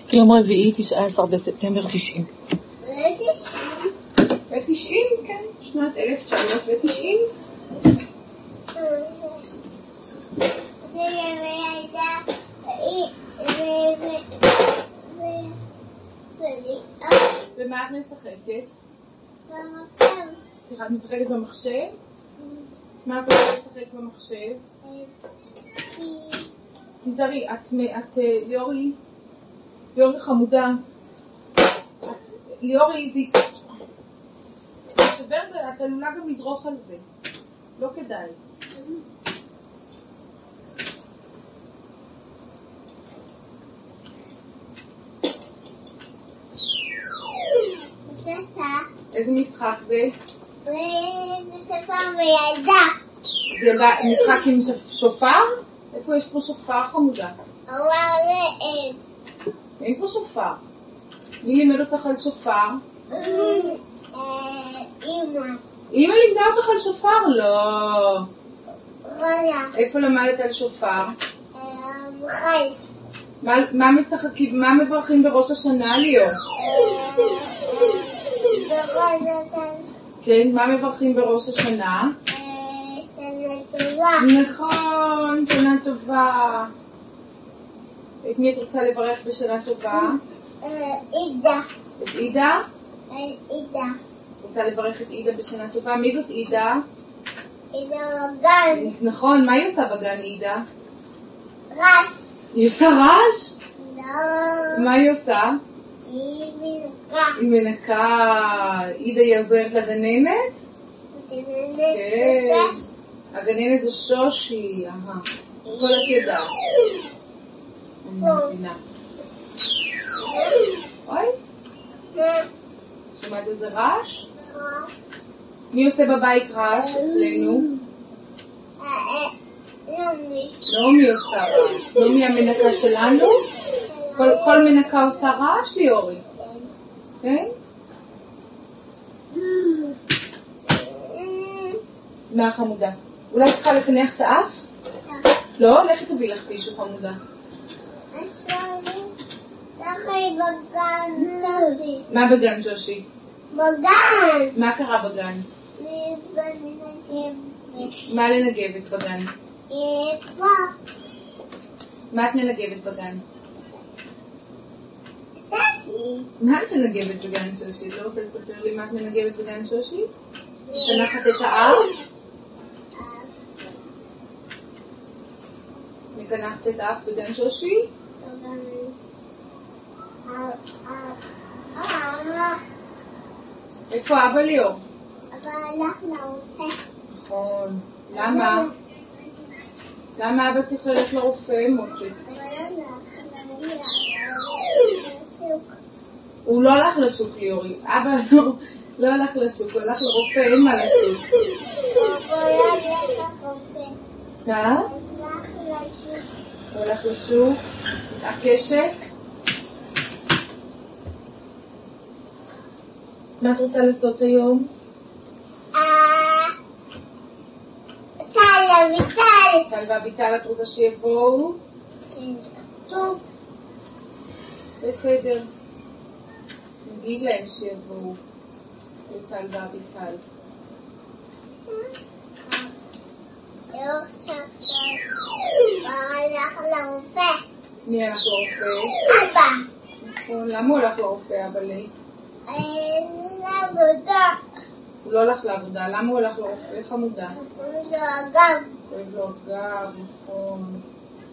יום רביעי, 19 בספטמבר 90. 90, כן, שנת 1990. ומה את משחקת? במחשב. סליחה, את משחקת במחשב? מה את רוצה לשחק במחשב? תזרי, את ליאורי חמודה. ליאורי זה שבר, את עלולה גם לדרוך על זה. לא כדאי. איזה משחק זה? בשפה וילדה. זה משחק עם שופר? איפה יש פה שופר חמודה? אבל אין. אין פה שופר. מי לימד אותך על שופר? אמא. אמא לימדה אותך על שופר? לא. רונה. איפה למדת על שופר? חי. מה משחקים? מה מברכים בראש השנה, ליאור? בראש השנה. כן, מה מברכים בראש השנה? שנה טובה. נכון, שנה טובה. את מי את רוצה לברך בשנה טובה? עידה. את עידה? עידה. רוצה לברך את עידה בשנה טובה. מי זאת עידה? עידה בגן. נכון, מה היא עושה בגן עידה? רש. היא עושה רעש? לא. מה היא עושה? היא מנקה. היא מנקה. עידה היא עוזרת לגננת? גננת כן. שש. הגננת זו שושי. כל את ידעת. אני מבינה. אוי, שמעת איזה רעש? מי עושה בבית רעש אצלנו? לא מי עושה רעש. לא מי המנקה שלנו? כל מנקה עושה רעש, ליאורי? כן? מה חמודה? אולי צריכה לקנח את האף? לא? לכי תביא לך טישו חמודה. ככה היא בגן שושי. מה בגן שושי? בגן! מה קרה בגן? מה לנגבת בגן? יפה. מה את מנגבת בגן? ססי. מה את מנגבת בגן שושי? לא רוצה לספר לי מה את מנגבת בגן שושי? תנחת את האף? מקנחת את האף בגן שושי? איפה אבא ליאור? אבל הלך לרופא. נכון. למה? למה אבא צריך ללכת לרופא, מוטי? הוא לא הלך לשוק, ליאורי. אבא לא הלך לשוק, הוא הלך לרופא, אין מה לעשות. הוא הלך לשוק, מתעקשת. מה את רוצה לעשות היום? טל אביטל. טל ואביטל, את רוצה שיבואו? כן. טוב. בסדר. נגיד להם שיבואו. טל ואביטל. לא חשבת. הלך לרופא. מי הלך לרופא? אבא. נכון, למה הוא הלך לרופא, אבא לי? לעבודה. הוא לא הלך לעבודה, למה הוא הלך לרופא, חמודה? לא הגב. כואב לו הגב, נכון.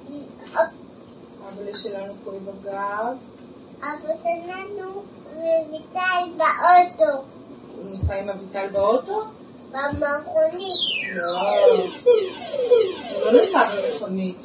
אבא לי שלנו כואב הגב. אבא שלנו וביטל באוטו. הוא נוסע עם אביטל באוטו? במכונית. לא. הוא לא נסע במכונית.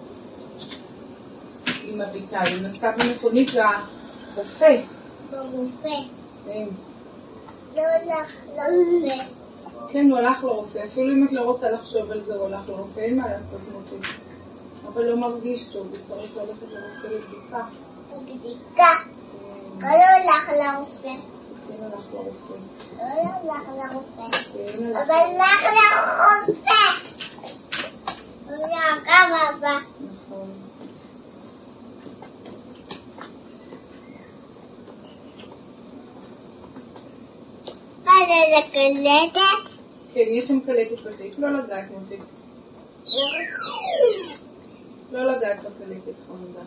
עם אביטל, הוא נסע במכונית לרופא. ברופא. כן. לא הולך לרופא. כן, הוא הלך לרופא. אפילו אם את לא רוצה לחשוב על זה, הוא הלך לרופא. אין מה לעשות מוטי. אבל לא מרגיש טוב, הוא צריך ללכת לרופא לבדיקה. לבדיקה. לא הולך לרופא. כן, הלך לרופא. לא הולך לרופא. כן, הלך. אבל הולך לרופא. הוא יעקב אבא. נכון. על הקלטת? כן, יש שם קלטת בתיק. לא לגעת מותק. לא לגעת בקלטת חמודה.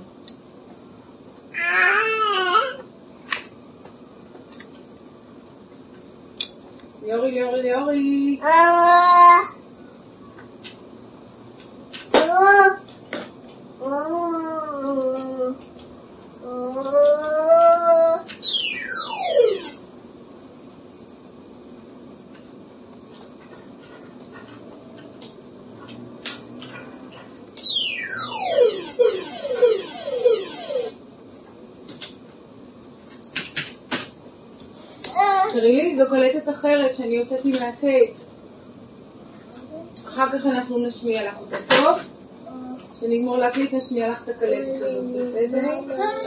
ליאורי, ליאורי, ליאורי. תראי לי, זו קלטת אחרת שאני יוצאתי מהטייפ. אחר כך אנחנו נשמיע לך אותה טוב. כשנגמור להקליט נשמיע לך את הקלטת הזאת, בסדר?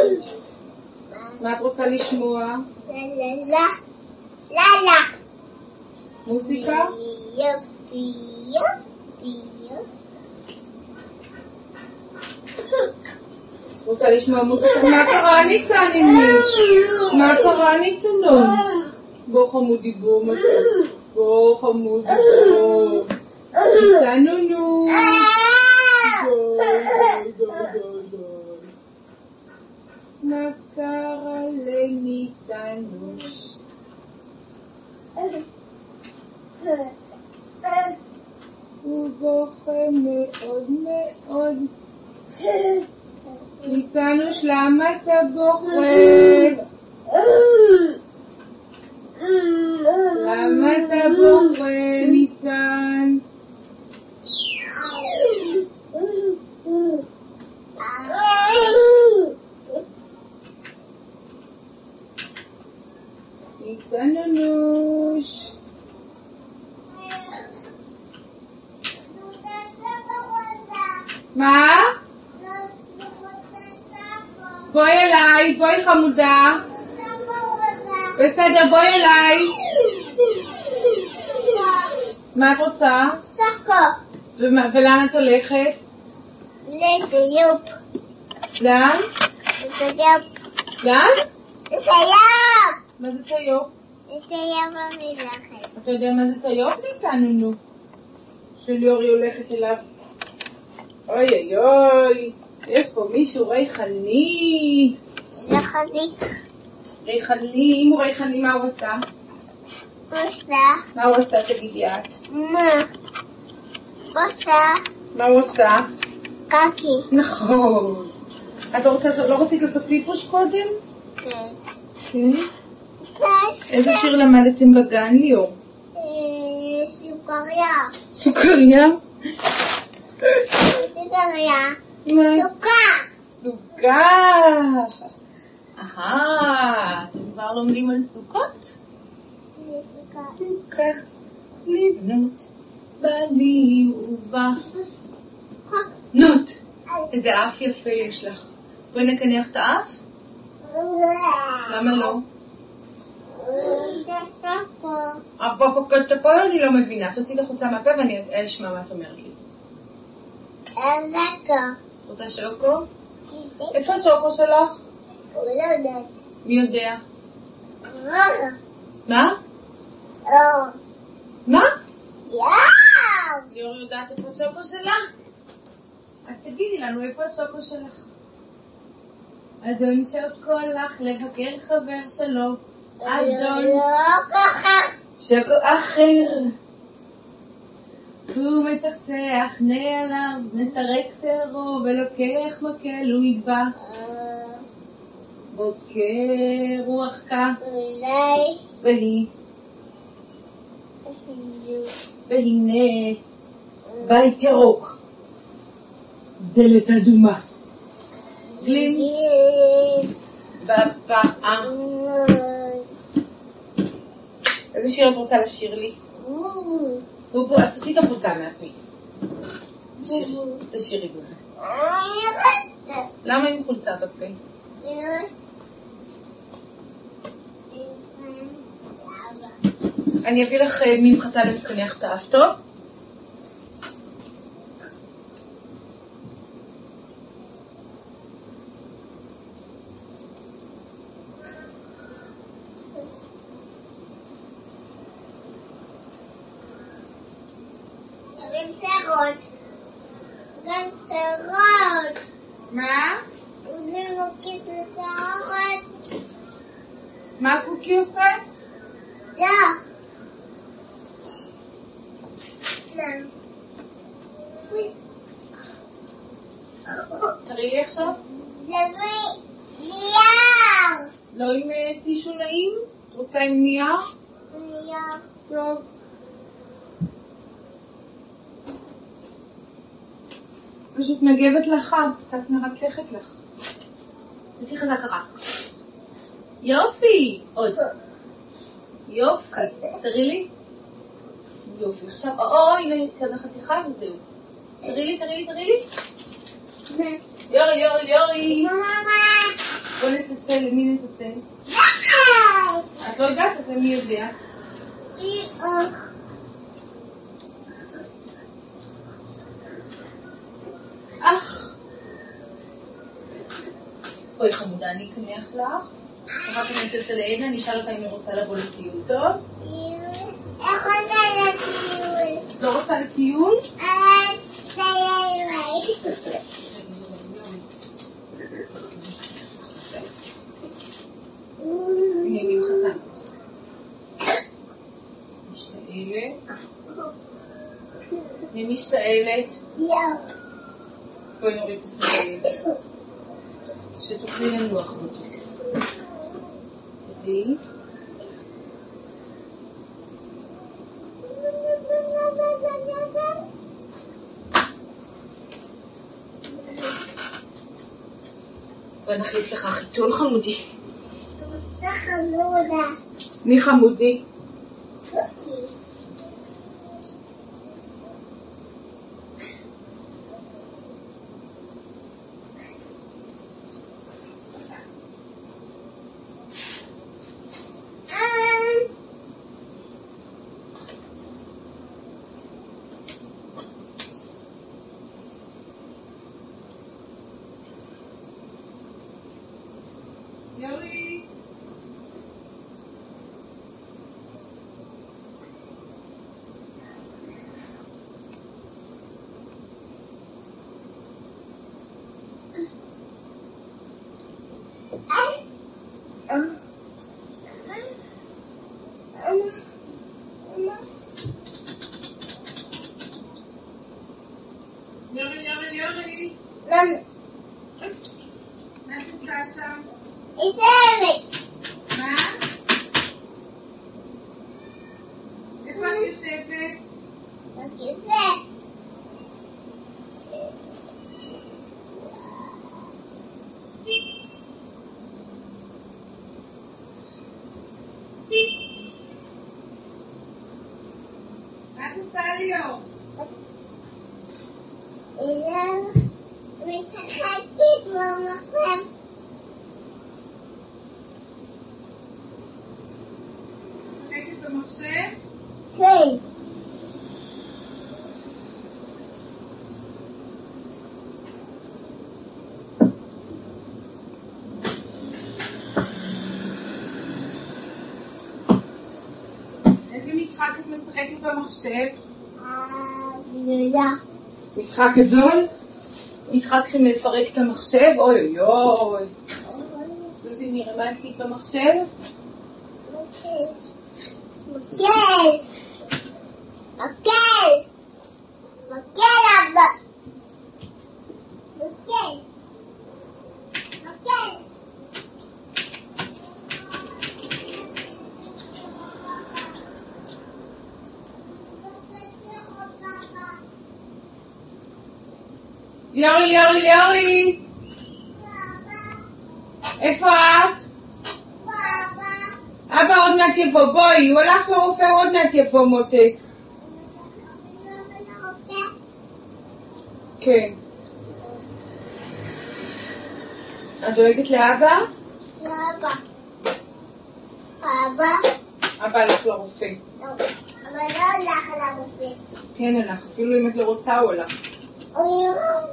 מה את רוצה לשמוע? לה. מוסיקה? רוצה לשמוע מוזיקה? מה קרה ניצן אמי? מה קרה ניצנון? בוא חמודי בוא מתוק. בוא חמודי בוא. ניצנונו. מה קרה לניצנוש? הוא בוכה מאוד מאוד. ניצנוש, למה אתה בוכה? למה אתה בוכה, ניצן? ניצנונוש. מה? בואי אליי, בואי חמודה. בסדר, בואי אליי. מה את רוצה? סוקו. ולאן את הולכת? לטיופ. לאן? לטיופ. לאן? לטיופ. מה זה טיופ? לטיופ המזרחי. אתה יודע מה זה טיופ, ניצנונו? שליאורי הולכת אליו. אוי אוי אוי, יש פה מישהו ריחני. זה חזיק. ריחני, אם הוא ריחני, מה הוא עשה? מה הוא עשה, תגידי את? מה הוא עשה? קקי. נכון. את לא רצית לעשות פיפוש קודם? כן. כן? איזה שיר למדתם בגן, ליאור? סוכריה. סוכריה? סוכריה. מה? סוכר. אתם כבר לומדים על סוכות? סוכה לבנות בנים ובנות. איזה אף יפה יש לך. בואי נקנח את האף? למה לא? פה אני לא מבינה. תוציא את החוצה מהפה ואני אשמע מה את אומרת לי. רוצה שוקו? איפה השוקו שלך? מי יודע? מה? מה? ליאור יודעת איפה השוקו שלך? אז תגידי לנו איפה השוקו שלך. אדון שוקו לך לבקר חבר שלו. אדון שוקו אחר. הוא מצחצח נעליו, מסרק שערו ולוקח מקל הוא יגבה. בוקר רוח קה והנה בית ירוק, דלת אדומה, גלים בפעה. איזה שיר את רוצה לשיר לי? אז תוציא את החולצה מהפה. תשירי בזה. למה עם חולצה בפה? אני אביא לך ממחטה לקנח את האף טוב. עם שערות. גם שערות. מה? זה מוקיס לשערות. מה קוקי עושה? לא. לא. תראי לי עכשיו. זה נייר. לא עם טישו נעים? את רוצה עם נייר? נייר. טוב. פשוט מגבת לך, קצת מרככת לך. תעשי חזק רק. יופי! עוד. יופי. תראי לי. יופי. עכשיו, הנה, כזה חתיכה וזהו. תראי לי. יורי. בוא נצצל, למי נצצל? את לא יודעת, אז למי יודע? אך. אוי חמודה, אני אקנח לך. אחר כך נצצל לעדנה, נשאל אותה אם היא רוצה לבוא לטיול, טוב? איך רוצה לטיול? לא רוצה לטיול? הנה ממחתה. משתעלת. מי משתעלת? בואי נוריד את הסרט. שתוכלי לנוח מותק. תראי. בואי נחליף לך חיתול חמודי. זה חמודה. מי חמודי? יורי. יורי. מה את עושה שם? מה? איפה את יושבת? מה את עושה ליאור? משחקת במחשב. משחקת במחשב? כן. איזה משחק את משחקת במחשב? גדולה. משחק גדול? משחק שמפרק את המחשב? אוי. סוזי, נראה מה עשית במחשב? מקל אבא. מקל. ליאורי! איפה את? אבא עוד מעט יבוא, בואי, הוא הלך לרופא, עוד מעט יבוא מותק. כן. את דואגת לאבא? לאבא. אבא? אבא הלך לרופא. לא. אבל לא הלך לרופא. כן הלך, אפילו אם את לא רוצה הוא הלך. הוא יראה.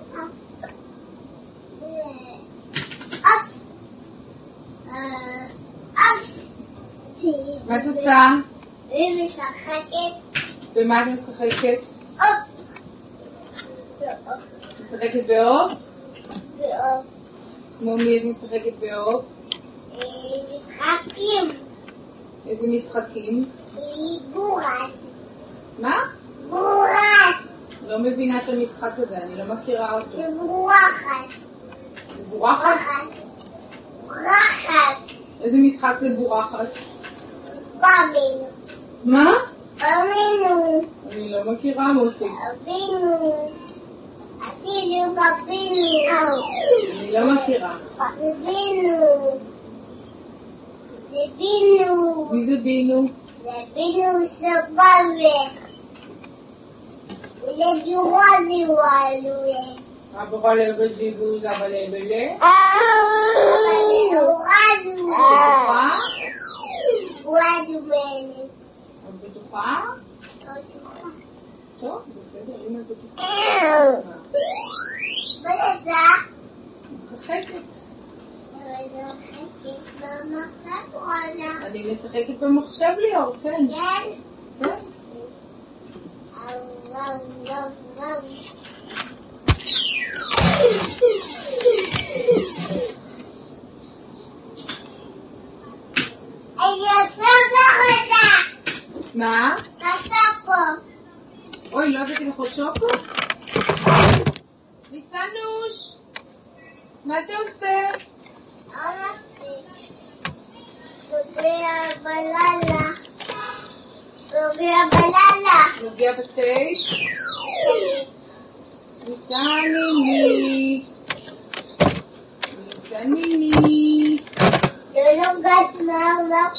מה את עושה? היא משחקת. במה את משחקת? משחקת באוב? באוב. כמו מי את משחקת באוב? משחקים. איזה משחקים? בורס. מה? בורס. לא מבינה את המשחק הזה, אני לא מכירה אותו. בורחס. בורחס? בורחס. איזה משחק זה בורחס? בבינו. מה? בבינו. אני לא מכירה מוטי. בבינו. עשינו בבינו. אני לא מכירה. בבינו. זה בינו. מי זה בינו? זה בינו שבבק. וזה בירוזי וואלויה. עברה לבז'יבוז אבל לבלה. אבל בירוזי בטוחה? וואלויה. את בטוחה? טוב, בסדר, אם את בטוחה. בנסה. משחקת. במחשב רונה. אני משחקת במחשב ליאור, כן. כן? כן. אני עושה לך מה? אותה. עשה פה. אוי, לא הבאתי לך עוד שוקו? ניצנוש! מה אתה עושה? נוגע בלילה. נוגע בלילה. נוגע בתה? ניצניני. ניצניני. לא נוגעת מעלה.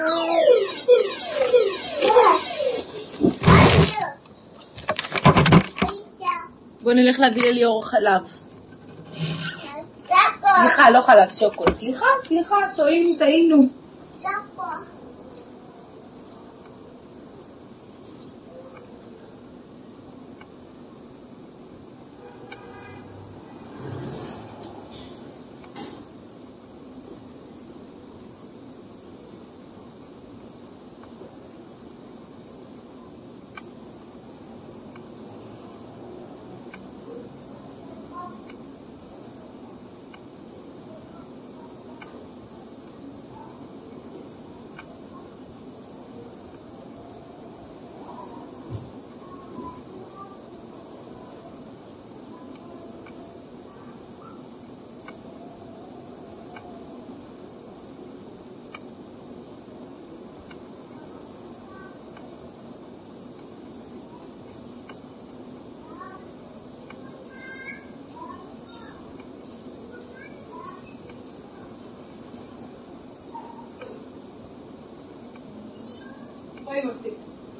בוא נלך להביא לליאור חלב. עשה פה. סליחה, לא חלב, שוקו. סליחה, טעינו. עשה פה. רואים אותי.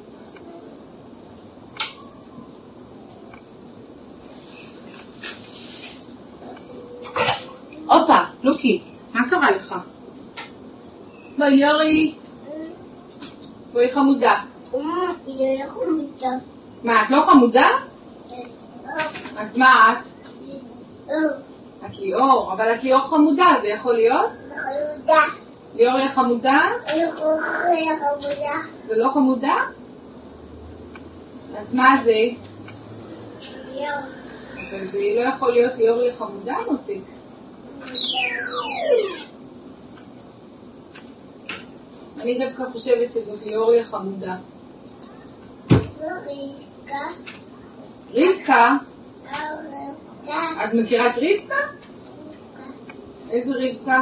הופה, לוקי, מה קרה לך? בואי יורי. בואי חמודה. היא לא חמודה. מה, את לא חמודה? אז מה את? את ליאור, אבל את ליאור חמודה, זה יכול להיות? חמודה. ליאור היא חמודה? אני חמודה. זה לא חמודה? אז מה זה? אבל זה לא יכול להיות ליאור היא חמודה, מותי. אני דווקא חושבת שזאת ליאור היא חמודה. רבקה? את מכירה את רבקה? איזה רבקה?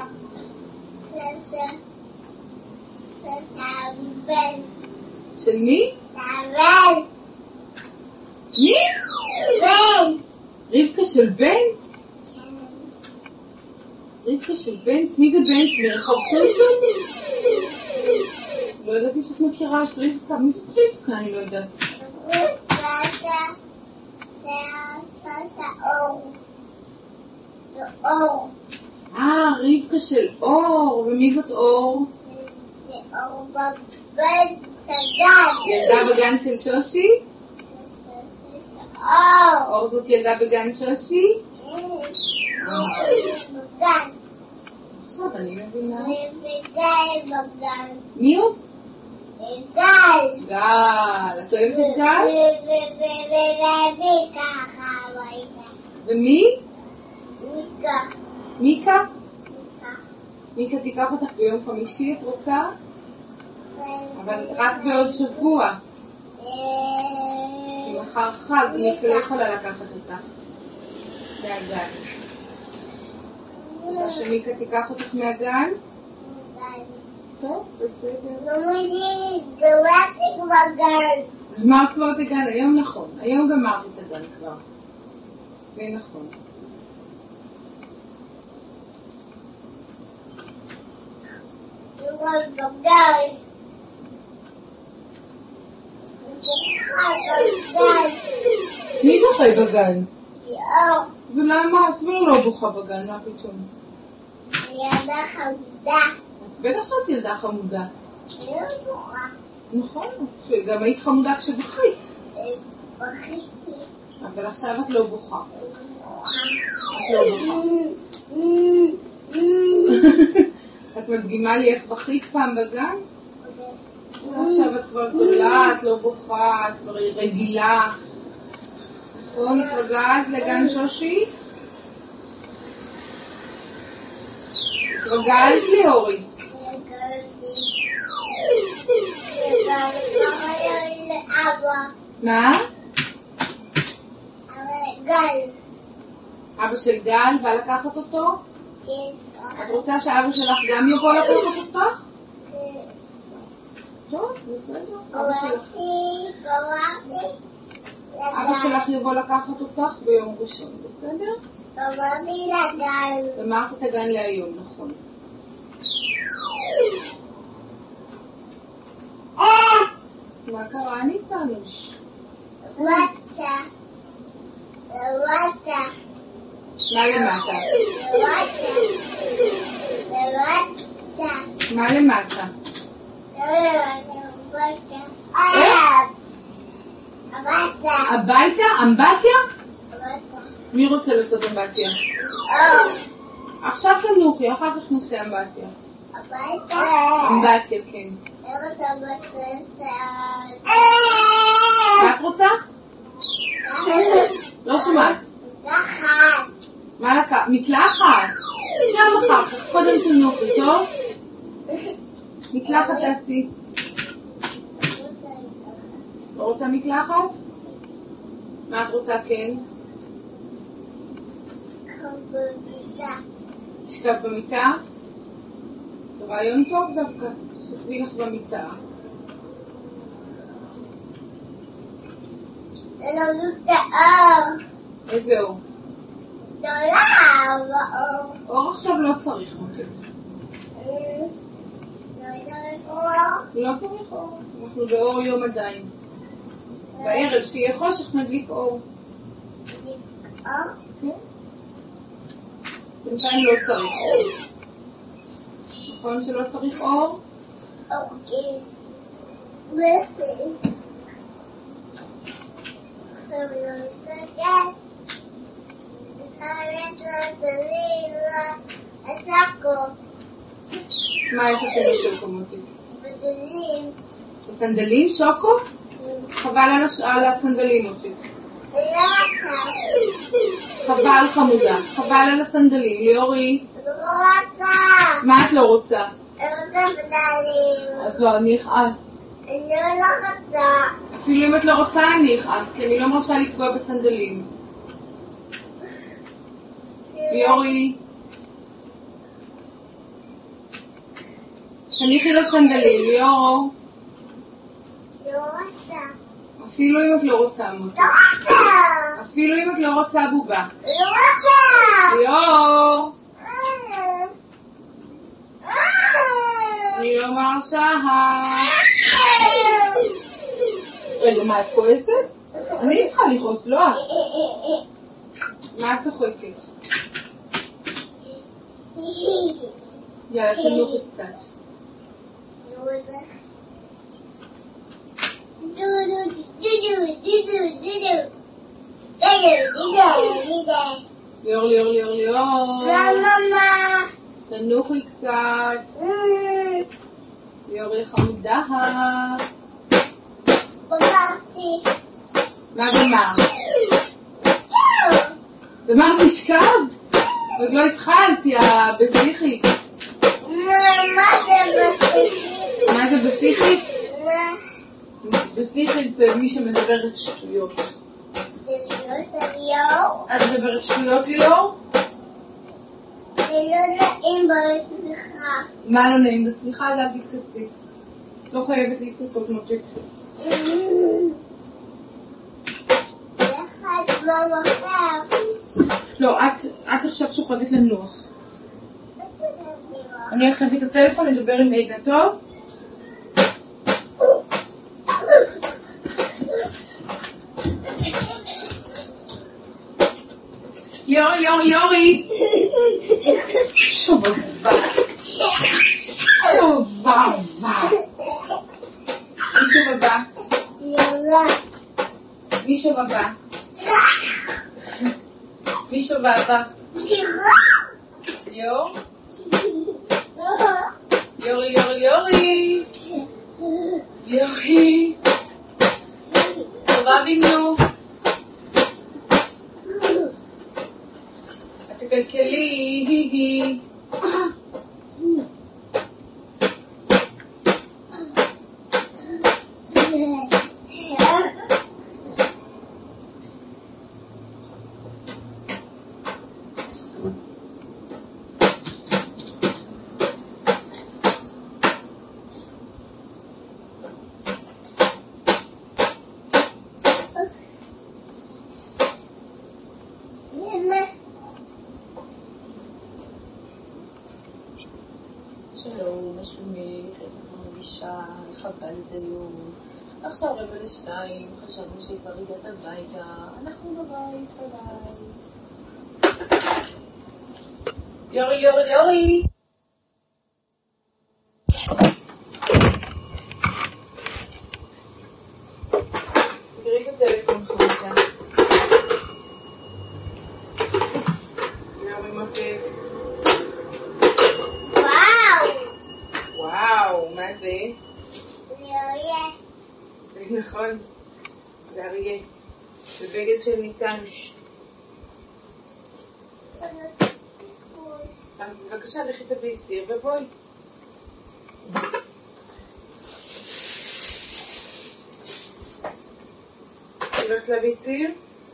של מי? מי? רבקה של בנץ? רבקה של בנץ? מי זה בנץ? מרחוב סולסון? לא ידעתי שאת מכירה את רבקה. מי זאת רבקה? אני לא יודעת. זה אור. רבקה של אור. ומי זאת אור? זה אור בבן תגן. ילדה בגן של שושי? אור. אור זאת ילדה בגן שושי? בגן. עכשיו אני מבינה. בגן. מי עוד? גל. גל. את אוהבת את גל? ככה הביתה. ומי? מיקה. מיקה? מיקה תיקח אותך ביום חמישי, את רוצה? אבל רק בעוד שבוע. כי מחר חג, מיקה לא יכולה לקחת אותך מהגן. רוצה שמיקה תיקח אותך מהגן? טוב, בסדר. גמרתי כבר גן. גמרת כבר את הגן, היום נכון. היום גמרת את הגן כבר. זה נכון. בגן. מי בוכה בגן? יאו. ולמה? את כבר לא בוכה בגן, מה פתאום? ילדה חמודה. בטח שאת ילדה חמודה. אני לא בוכה. נכון, גם היית חמודה כשבכית. בכיתי. אבל עכשיו את לא בוכה. את לא בוכה. את מדגימה לי איך בכית פעם בגן? עכשיו את כבר גדולה, את לא בוכה, את כבר רגילה. נכון, התרגלת לגן שושי? התרגלת לי, אורי. מה? גל. אבא של גל בא לקחת אותו? את רוצה שאבא שלך גם יבוא לקחת אותך? טוב, בסדר. אבא שלך יבוא לקחת אותך ביום ראשון, בסדר? גמרתי לגן. גמרת את הגן להיום, נכון. מה קרה? אני צנוש. וואטה. וואטה. מה למטה? וואטה. וואטה. מה למטה? הביתה? אמבטיה? מי רוצה לעשות אמבטיה? עכשיו תנוחי, אחר כך נעשה אמבטיה. אמבטיה, כן. מה את רוצה? לא שומעת. מה לקחת? מקלחת? גם אחר כך, קודם תנוחי, טוב? מקלחת תעשי. לא רוצה מקלחת? מה את רוצה כן? תשכב במיטה? זה רעיון טוב דווקא, שכבי לך במיטה. זה לא אור. איזה אור? גדולה באור. אור עכשיו לא צריך מותק. לא צריך אור. אנחנו באור יום עדיין. בערב שיהיה חושך נדליק אור. כן. בינתיים לא צריך אור. נכון שלא צריך אור? אוקיי. בסדר. עכשיו לא מסתכל. מה יש לכם בשוקו מוטי? בדלים. בסנדלים שוקו? חבל על הסנדלים מוטי. חבל חמודה, חבל על הסנדלים. ליאורי, לא רוצה. מה את לא רוצה? אני רוצה בדלים. אז לא, אני אכעס. אני לא רוצה. אפילו אם את לא רוצה אני אכעס, כי אני לא מרשה לפגוע בסנדלים. ליאורי, תניחי לסנדלים, ליאור. לא רוצה. אפילו אם את לא רוצה מוטי. לא רוצה. אפילו אם את לא רוצה בובה. לא רוצה. ליאור, אני לא מרשה. רגע, מה את כועסת? אני צריכה לכעוס, לא את. מה את צוחקת? יאללה, תנוחי קצת. ליאור. ממה. תנוחי קצת. ליאור. יורי חמודה. גמרתי. מה גמר? גמר תשכב? עוד לא התחלתי, בשיחית. מה זה בשיחית? מה זה בשיחית? בשיחית זה מי שמדברת שטויות. זה לא ליאור? את מדברת שטויות ליאור? זה לא נעים בסליחה. מה לא נעים בסליחה? אז אל תתכסי. לא חייבת להתכסות מותק. אחד פעם אחר. לא, את עכשיו שוכבת לנוח. אני הולכת להביא את הטלפון, לדבר עם עדנה, טוב? יורי! שובבה! מי שובבה? יאללה. מי שובבה? מי שובבה? יור? יורי! טובה בינו. את תקלקלי. שלום, מה שלומך? איך את מרגישה? איך עבדת היום? עכשיו 1:45, חשבנו שכבר הגעת הביתה. אנחנו בבית, ביי. יורי! סגרי את הטלפון חמודה. יורי מותק. וואו, מה זה? זה אריה. זה נכון, זה אריה. זה בגד של ניצנוש. אז בבקשה, לכי תביאי סיר ובואי. את הולכת להביא סיר?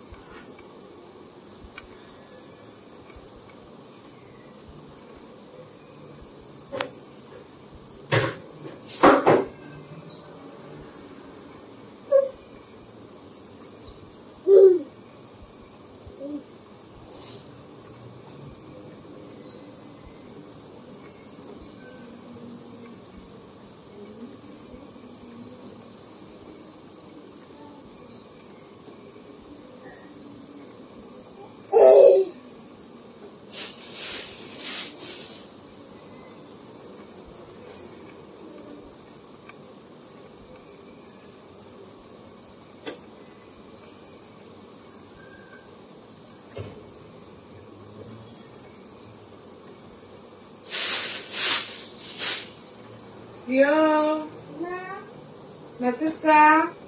יו, מה את עושה?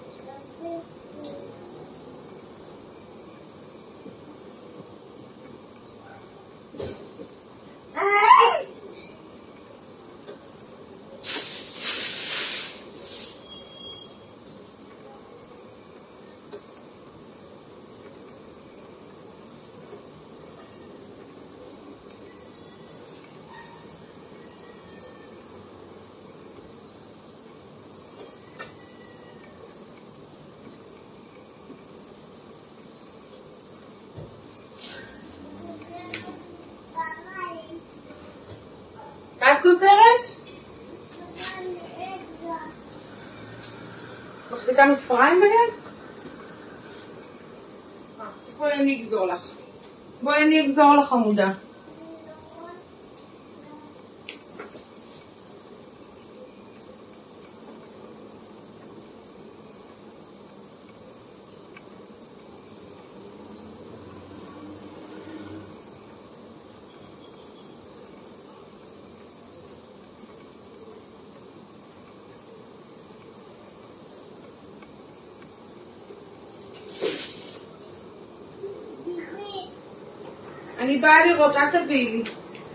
את כוזרת? מחזיקה מספריים ביד? בואי אני אגזור לך. בואי אני אגזור לך עמודה. אני באה לראות, אל תביאי לי.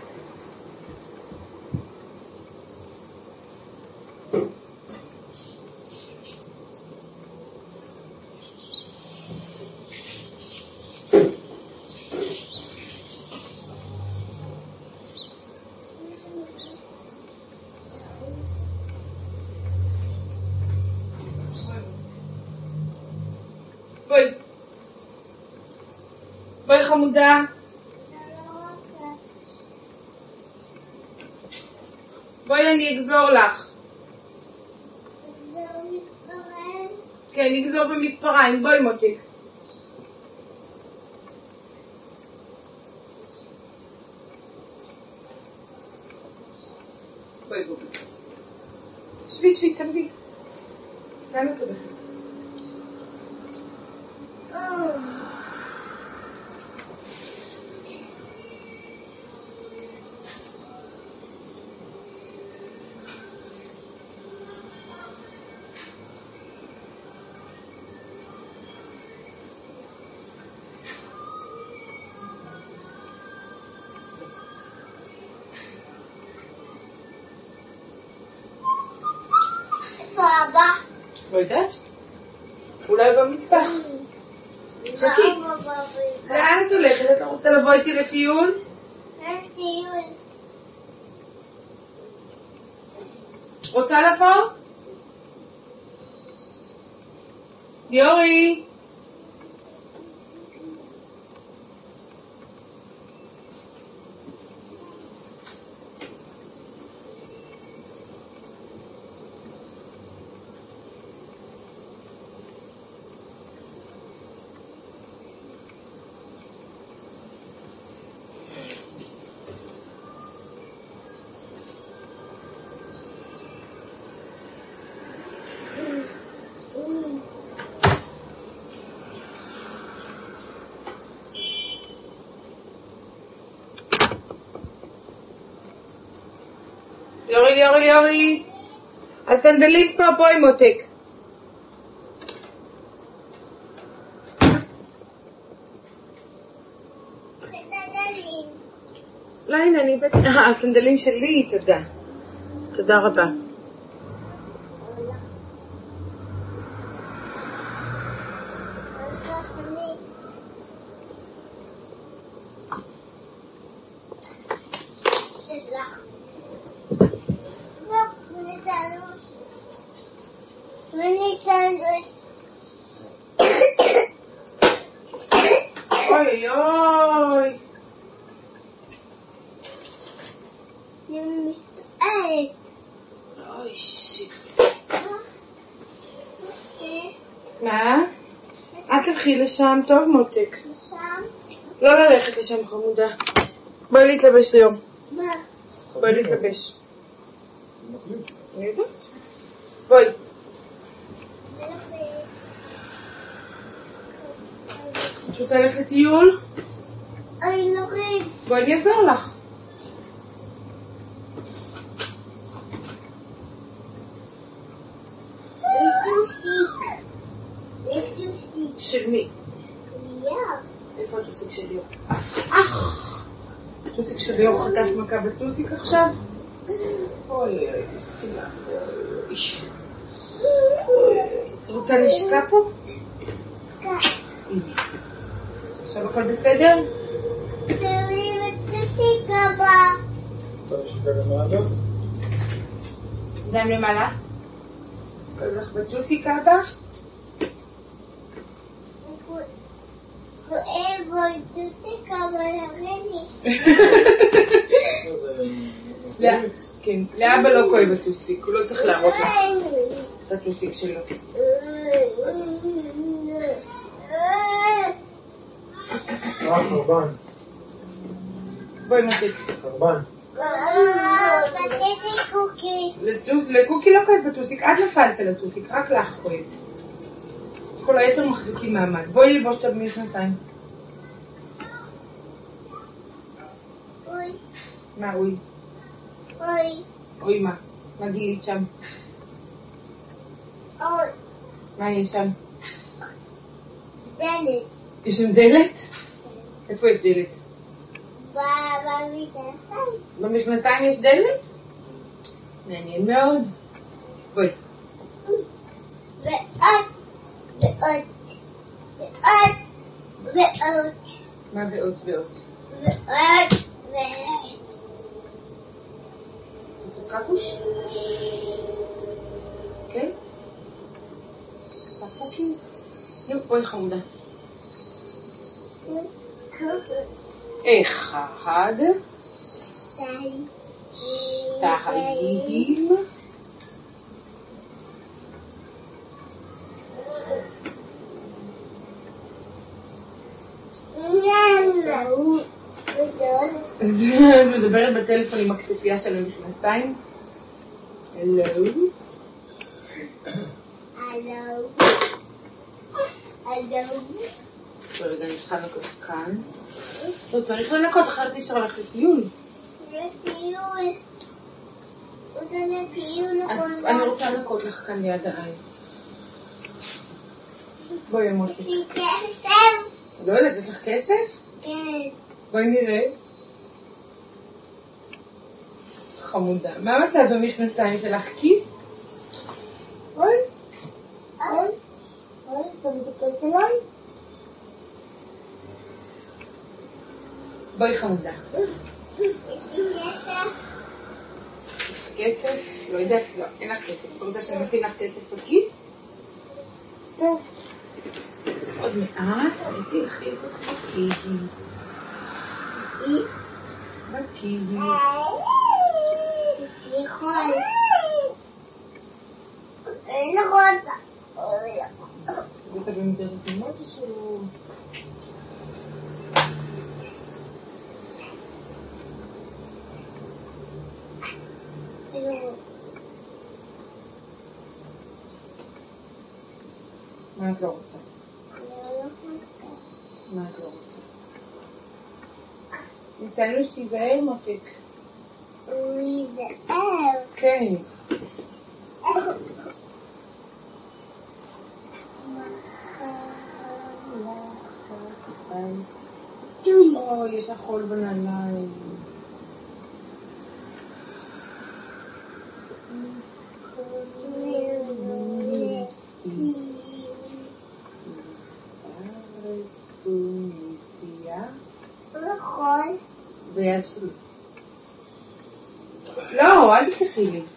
בואי חמודה. בואי אני אגזור לך. כן, נגזור במספריים. בואי מותק. בואי בואי. שבי, תעמדי. לאן את הולכת? איפה אבא? לא יודעת? אולי במטבח. חכי. לאן את הולכת? את לא רוצה לבוא איתי לטיול? לטיול. רוצה לבוא? יורי. יורי. הסנדלים פה, בואי מותק. סנדלים. לא, הנה, אני הבאתי. הסנדלים שלי, תודה. תודה רבה. אוי. אוי, שיט. מה? את תלכי לשם, טוב מותק. לשם? לא ללכת לשם חמודה. בואי להתלבש ליום. מה? בואי להתלבש. בואי. את רוצה ללכת לטיול? אני נוריד. בואי אני אעזור לך. לטוסיק. של מי? איפה הטוסיק של ליאור? הטוסיק של ליאור חטף מכה בטוסיק עכשיו? אוי, מסכינה. את רוצה נשיקה פה? כן. עכשיו הכל בסדר? תראי לטוסיק הבא. אתה נשיקה גם מעלה? גם למעלה? כואב לך בטוסיק הבא? כואב בטוסיק הבא לרני. כן, לאבא לא כואב בטוסיק, הוא לא צריך להראות לך את הטוסיק שלו. חרבן. בואי מותק. חרבן. בטוסיק קוקי. לקוקי לא כואב בטוסיק, את נפלת לטוסיק, רק לך כואב. כל היתר מחזיקים מעמד. בואי לבוש את המכנסיים. אוי. מה אוי? אוי. אוי מה? מה גילית שם? אוי. מה יש שם? דלת. יש שם דלת? איפה יש דלת? במכנסיים יש דלת? מעניין מאוד. בואי. ועוד. מה ועוד ועוד? תעשו קקוש? כן? ספוקים? בואי חמודה. 1, 2. את מדברת בטלפון עם הכתפייה של המכנסיים? הלו? רגע, אני צריכה לנקות כאן. לא, צריך לנקות, אחרת אי אפשר ללכת לטיול. אז אני רוצה לנקות לך כאן ליד העין. בואי אמות לי. יש לי כסף? לא יודעת, יש לך כסף? כן. בואי נראה. חמודה. מה מצאת במכנסיים שלך? כיס? אוי. אוי. אוי, אתה מתפס אליי? בואי חמודה. יש לי כסף? יש לך כסף? לא יודעת, לא, אין לך כסף. את רוצה שאני אשים לך כסף בכיס? טוב. עוד מעט, אני אשים לך כסף בכיס. בכיס. יש לי חול. אין לך אותה. סגרת במדרגות שלו. מה את לא רוצה? מה את לא רוצה? נצאנו שתיזהר מותק. להיזהר. כן. אוי, יש לך חול בנעליים. נכון. ביד שלי. לא, אל תתחילי לי.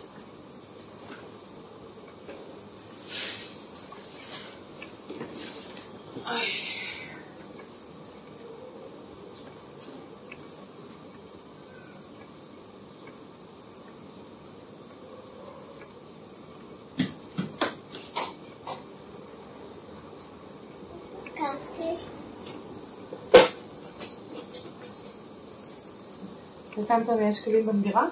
ושמת 100 שקלים במגירה?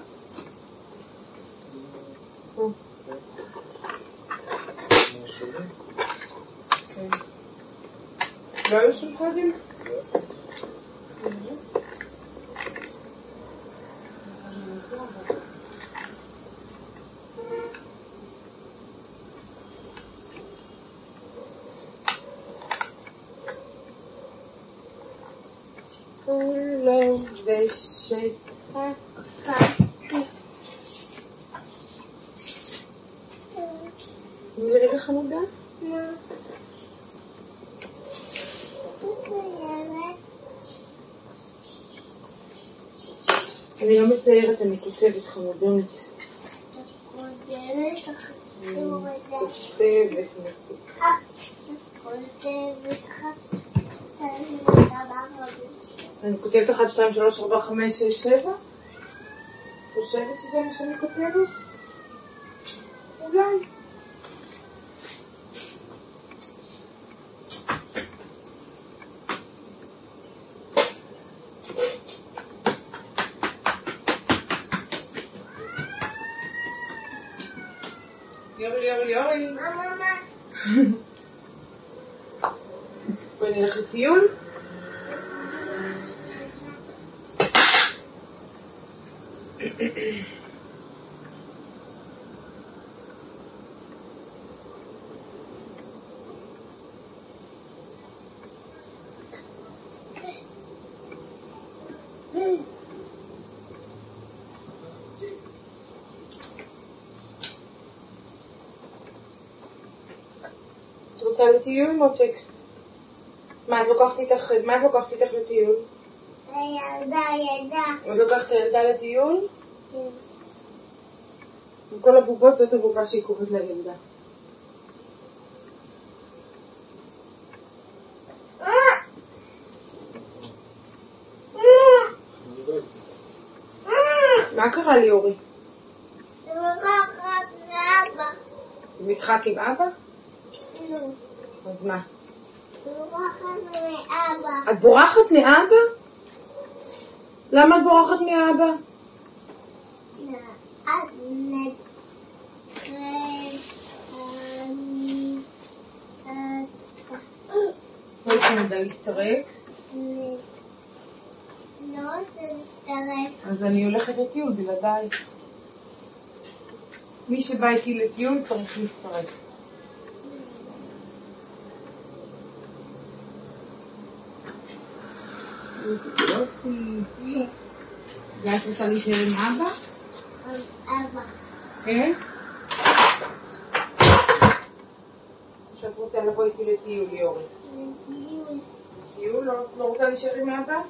לא היו שם קודם? כולו ושטח. תני לי רגע חמודה? אני לא מציירת, אני כותבת חמודונת. אני כותבת 1, 2, 3, 4, 5, 6, 7? חושבת שזה מה שאני כותבת? אולי. יורי. בואי נלך לטיול. רוצה לטיול, מותק? מה את לוקחת איתך לטיול? ילדה. את לוקחת את הילדה לטיול? עם כל הבובות זאת הבובה שהיא קוראת לילדה. מה קרה לי, אורי? זה משחק עם אבא? אז מה? את בורחת מאבא? למה את בורחת מאבא? לא רוצה להסתרק? לא רוצה להסתרק. אז אני הולכת לטיול בלעדיי. מי שבא איתי לטיול צריך להסתרק. איזה יופי. ואת רוצה להישאר עם אבא? אבא. כן? שאת רוצה לבוא איתי לטיול, יורי? טיול? לא רוצה להישאר עם אבא?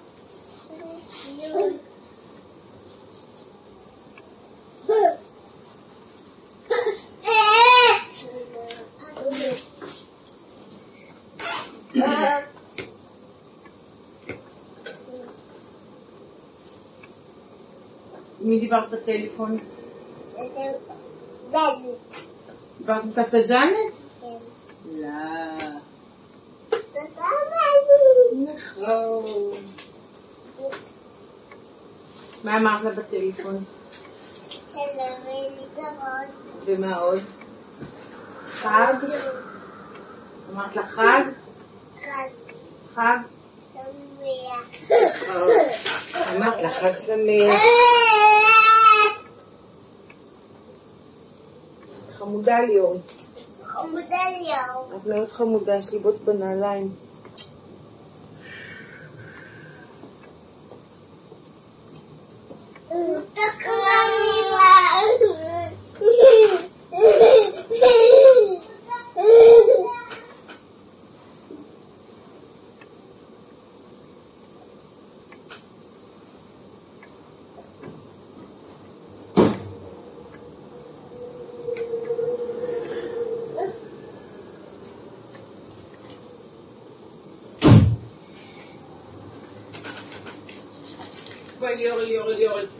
מי דיברת בטלפון? דיברת עם סבתא ג'אנט? כן. לא. תודה משהו. נכון. מה אמרת לה בטלפון? שלום ולהתראות. ומה עוד? חג? אמרת לה חג? חג חג? שמח. אמרת לה חג שמח. חמודה לי, אורי. חמודה ליאור. את מאוד חמודה, יש לי בוץ בנעליים. בואי ליאורי, ליאורי, ליאורי.